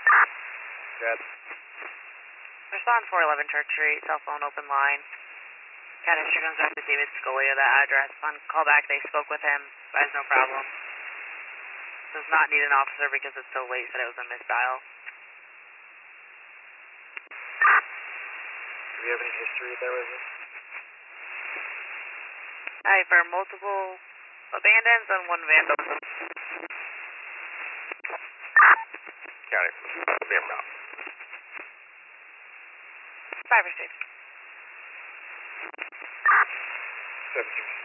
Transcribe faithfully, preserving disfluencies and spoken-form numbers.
Good. Respond four eleven Church Street, cell phone open line. Canister comes back to David Scalia, that address. On callback, they spoke with him. Has no problem. Does not need an officer because it's so late, said it was a misdial. Do we have any history there with it? Hi, for multiple abandons and one vandalism. Got it. Be about. Five or six. seventeen.